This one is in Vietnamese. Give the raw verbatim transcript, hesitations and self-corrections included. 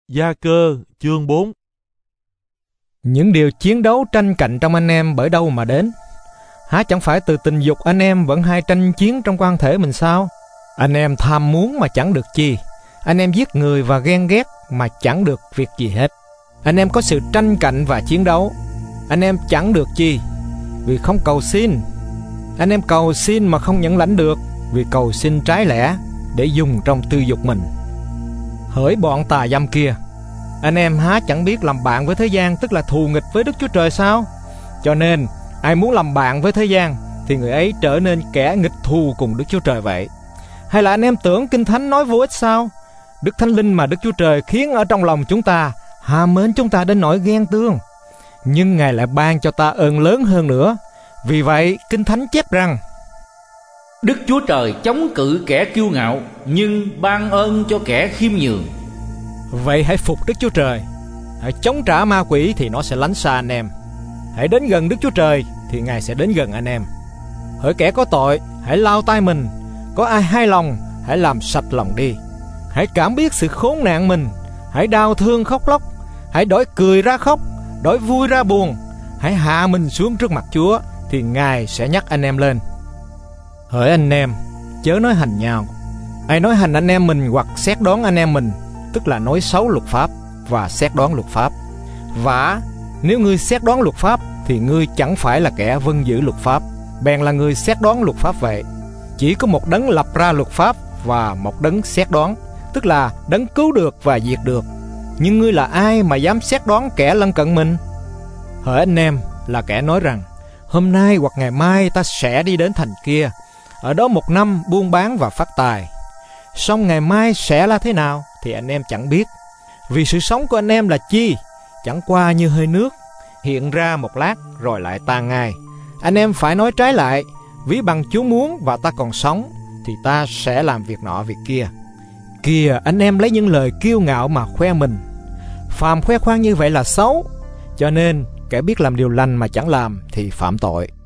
Gia Cơ chương bốn. Những điều chiến đấu tranh cạnh trong anh em bởi đâu mà đến? Há chẳng phải từ tình dục anh em vẫn hay tranh chiến trong quan thể mình sao? Anh em tham muốn mà chẳng được chi. Anh em giết người và ghen ghét mà chẳng được việc gì hết. Anh em có sự tranh cạnh và chiến đấu. Anh em chẳng được chi vì không cầu xin. Anh em cầu xin mà không nhận lãnh được vì cầu xin trái lẽ để dùng trong tư dục mình. Hỡi bọn tà dâm kia, anh em há chẳng biết làm bạn với thế gian tức là thù nghịch với Đức Chúa Trời sao? Cho nên ai muốn làm bạn với thế gian thì người ấy trở nên kẻ nghịch thù cùng Đức Chúa Trời vậy. Hay là anh em tưởng Kinh Thánh nói vô ích sao? Đức Thánh Linh mà Đức Chúa Trời khiến ở trong lòng chúng ta hà mến chúng ta đến nỗi ghen tương, nhưng Ngài lại ban cho ta ơn lớn hơn nữa. Vì vậy Kinh Thánh chép rằng: Đức Chúa Trời chống cự kẻ kiêu ngạo, nhưng ban ơn cho kẻ khiêm nhường. Vậy hãy phục Đức Chúa Trời, hãy chống trả ma quỷ thì nó sẽ lánh xa anh em. Hãy đến gần Đức Chúa Trời thì Ngài sẽ đến gần anh em. Hỡi kẻ có tội, hãy lau tay mình. Có ai hai lòng, hãy làm sạch lòng đi. Hãy cảm biết sự khốn nạn mình. Hãy đau thương khóc lóc. Hãy đổi cười ra khóc, đổi vui ra buồn. Hãy hạ mình xuống trước mặt Chúa thì Ngài sẽ nhắc anh em lên. Hỡi anh em, chớ nói hành nhau. Ai nói hành anh em mình hoặc xét đoán anh em mình, tức là nói xấu luật pháp và xét đoán luật pháp. Vả, nếu ngươi xét đoán luật pháp thì ngươi chẳng phải là kẻ vâng giữ luật pháp, bèn là người xét đoán luật pháp vậy. Chỉ có một đấng lập ra luật pháp và một đấng xét đoán, tức là đấng cứu được và diệt được. Nhưng ngươi là ai mà dám xét đoán kẻ lân cận mình? Hỡi anh em, là kẻ nói rằng hôm nay hoặc ngày mai ta sẽ đi đến thành kia, ở đó một năm buôn bán và phát tài. Song ngày mai sẽ là thế nào thì anh em chẳng biết. Vì sự sống của anh em là chi? Chẳng qua như hơi nước, hiện ra một lát rồi lại tan ngay. Anh em phải nói trái lại: ví bằng Chúa muốn và ta còn sống thì ta sẽ làm việc nọ việc kia. Kìa, anh em lấy những lời kiêu ngạo mà khoe mình. Phàm khoe khoang như vậy là xấu. Cho nên kẻ biết làm điều lành mà chẳng làm thì phạm tội.